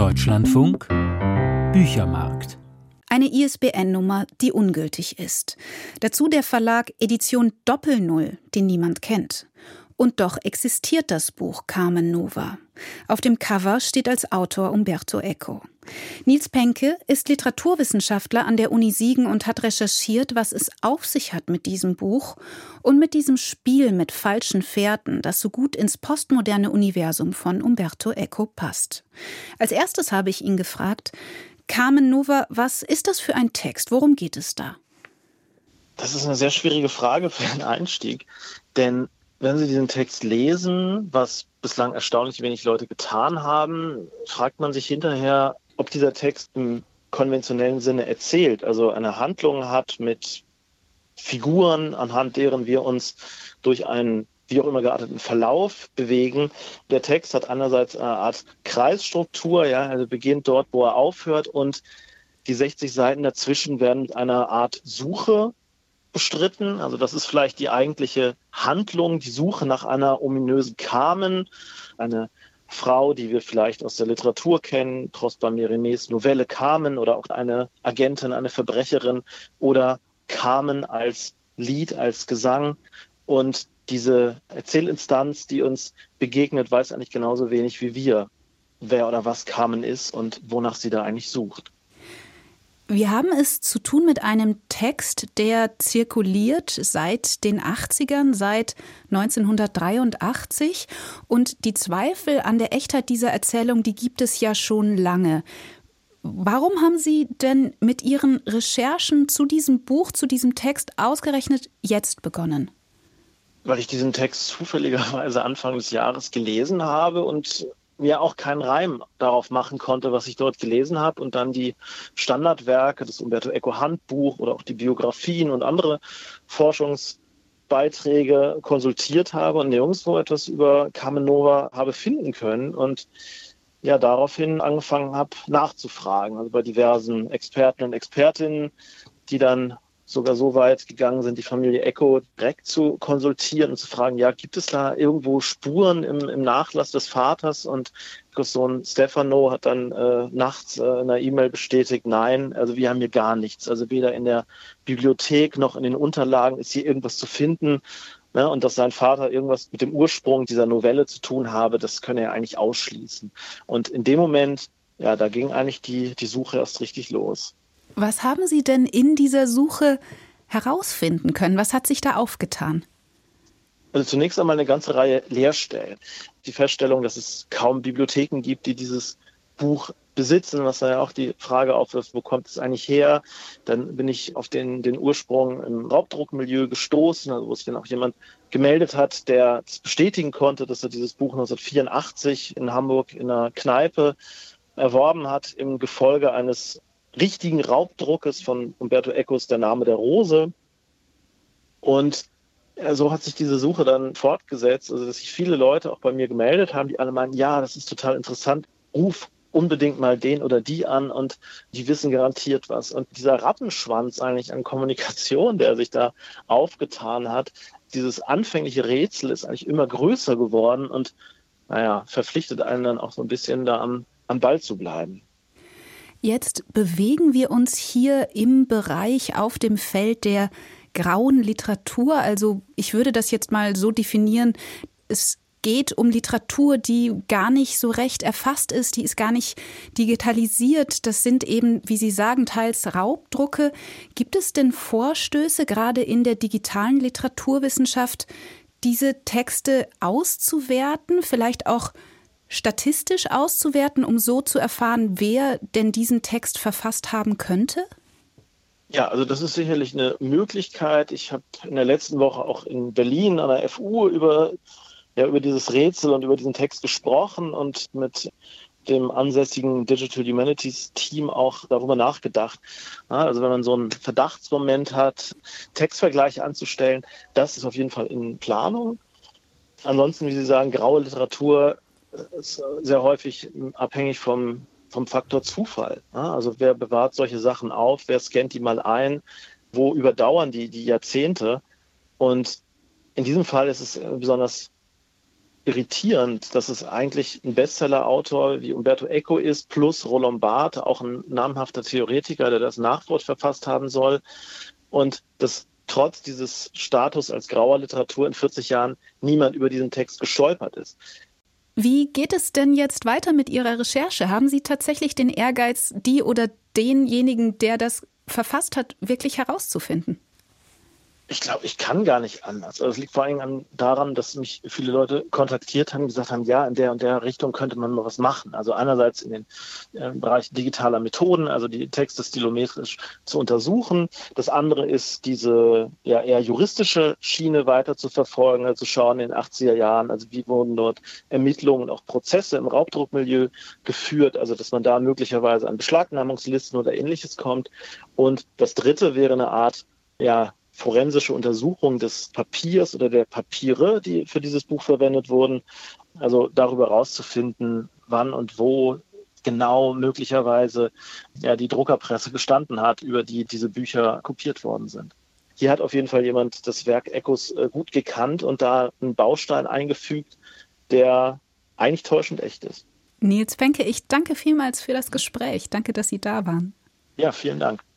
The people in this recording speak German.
Deutschlandfunk Büchermarkt. Eine ISBN-Nummer, die ungültig ist. Dazu der Verlag Edition Doppel-Null, den niemand kennt. Und doch existiert das Buch Carmen Nova. Auf dem Cover steht als Autor Umberto Eco. Nils Penke ist Literaturwissenschaftler an der Uni Siegen und hat recherchiert, was es auf sich hat mit diesem Buch und mit diesem Spiel mit falschen Fährten, das so gut ins postmoderne Universum von Umberto Eco passt. Als erstes habe ich ihn gefragt: Carmen Nova, was ist das für ein Text? Worum geht es da? Das ist eine sehr schwierige Frage für einen Einstieg, denn wenn Sie diesen Text lesen, was bislang erstaunlich wenig Leute getan haben, fragt man sich hinterher, ob dieser Text im konventionellen Sinne erzählt, also eine Handlung hat mit Figuren, anhand deren wir uns durch einen wie auch immer gearteten Verlauf bewegen. Der Text hat einerseits eine Art Kreisstruktur, also beginnt dort, wo er aufhört, und die 60 Seiten dazwischen werden mit einer Art Suche bestritten. Also das ist vielleicht die eigentliche Handlung, die Suche nach einer ominösen Carmen, eine Frau, die wir vielleicht aus der Literatur kennen, Prosper Mérimées Novelle Carmen, oder auch eine Agentin, eine Verbrecherin, oder Carmen als Lied, als Gesang. Und diese Erzählinstanz, die uns begegnet, weiß eigentlich genauso wenig wie wir, wer oder was Carmen ist und wonach sie da eigentlich sucht. Wir haben es zu tun mit einem Text, der zirkuliert seit den 80ern, seit 1983. Und die Zweifel an der Echtheit dieser Erzählung, die gibt es ja schon lange. Warum haben Sie denn mit Ihren Recherchen zu diesem Buch, zu diesem Text ausgerechnet jetzt begonnen? Weil ich diesen Text zufälligerweise Anfang des Jahres gelesen habe und mir auch keinen Reim darauf machen konnte, was ich dort gelesen habe, und dann die Standardwerke, das Umberto Eco Handbuch oder auch die Biografien und andere Forschungsbeiträge konsultiert habe und nirgendwo etwas über Carmen Nova habe finden können, und daraufhin angefangen habe nachzufragen, also bei diversen Experten und Expertinnen, die dann sogar so weit gegangen sind, die Familie Eco direkt zu konsultieren und zu fragen, gibt es da irgendwo Spuren im Nachlass des Vaters? Und Ecos Sohn Stefano hat dann nachts in einer E-Mail bestätigt, nein, also wir haben hier gar nichts. Also weder in der Bibliothek noch in den Unterlagen ist hier irgendwas zu finden. Ne? Und dass sein Vater irgendwas mit dem Ursprung dieser Novelle zu tun habe, das könne er eigentlich ausschließen. Und in dem Moment, da ging eigentlich die Suche erst richtig los. Was haben Sie denn in dieser Suche herausfinden können? Was hat sich da aufgetan? Also zunächst einmal eine ganze Reihe Leerstellen. Die Feststellung, dass es kaum Bibliotheken gibt, die dieses Buch besitzen, was dann ja auch die Frage aufwirft, wo kommt es eigentlich her? Dann bin ich auf den Ursprung im Raubdruckmilieu gestoßen, also wo sich dann auch jemand gemeldet hat, der es bestätigen konnte, dass er dieses Buch 1984 in Hamburg in einer Kneipe erworben hat, im Gefolge eines richtigen Raubdruckes von Umberto Ecos Der Name der Rose. Und so hat sich diese Suche dann fortgesetzt, also dass sich viele Leute auch bei mir gemeldet haben, die alle meinen, das ist total interessant, ruf unbedingt mal den oder die an und die wissen garantiert was. Und dieser Rattenschwanz eigentlich an Kommunikation, der sich da aufgetan hat, dieses anfängliche Rätsel ist eigentlich immer größer geworden und verpflichtet einen dann auch so ein bisschen da am Ball zu bleiben. Jetzt bewegen wir uns hier im Bereich auf dem Feld der grauen Literatur. Also ich würde das jetzt mal so definieren, es geht um Literatur, die gar nicht so recht erfasst ist, die ist gar nicht digitalisiert. Das sind eben, wie Sie sagen, teils Raubdrucke. Gibt es denn Vorstöße, gerade in der digitalen Literaturwissenschaft, diese Texte auszuwerten, vielleicht auch statistisch auszuwerten, um so zu erfahren, wer denn diesen Text verfasst haben könnte? Ja, also das ist sicherlich eine Möglichkeit. Ich habe in der letzten Woche auch in Berlin an der FU über dieses Rätsel und über diesen Text gesprochen und mit dem ansässigen Digital Humanities Team auch darüber nachgedacht. Also wenn man so einen Verdachtsmoment hat, Textvergleiche anzustellen, das ist auf jeden Fall in Planung. Ansonsten, wie Sie sagen, graue Literatur ist sehr häufig abhängig vom Faktor Zufall. Also wer bewahrt solche Sachen auf, wer scannt die mal ein, wo überdauern die Jahrzehnte? Und in diesem Fall ist es besonders irritierend, dass es eigentlich ein Bestseller-Autor wie Umberto Eco ist, plus Roland Barthes, auch ein namhafter Theoretiker, der das Nachwort verfasst haben soll. Und dass trotz dieses Status als grauer Literatur in 40 Jahren niemand über diesen Text gestolpert ist. Wie geht es denn jetzt weiter mit Ihrer Recherche? Haben Sie tatsächlich den Ehrgeiz, die oder denjenigen, der das verfasst hat, wirklich herauszufinden? Ich glaube, ich kann gar nicht anders. Also es liegt vor allem daran, dass mich viele Leute kontaktiert haben, gesagt haben, ja, in der und der Richtung könnte man mal was machen. Also einerseits in den Bereich digitaler Methoden, also die Texte stilometrisch zu untersuchen. Das andere ist, diese ja eher juristische Schiene weiter zu verfolgen, also zu schauen in den 80er Jahren, also wie wurden dort Ermittlungen, auch Prozesse im Raubdruckmilieu geführt, also dass man da möglicherweise an Beschlagnahmungslisten oder Ähnliches kommt. Und das dritte wäre eine Art, ja, forensische Untersuchung des Papiers oder der Papiere, die für dieses Buch verwendet wurden. Also darüber herauszufinden, wann und wo genau möglicherweise ja, die Druckerpresse gestanden hat, über die diese Bücher kopiert worden sind. Hier hat auf jeden Fall jemand das Werk Ecos gut gekannt und da einen Baustein eingefügt, der eigentlich täuschend echt ist. Nils Benke, ich danke vielmals für das Gespräch. Danke, dass Sie da waren. Ja, vielen Dank.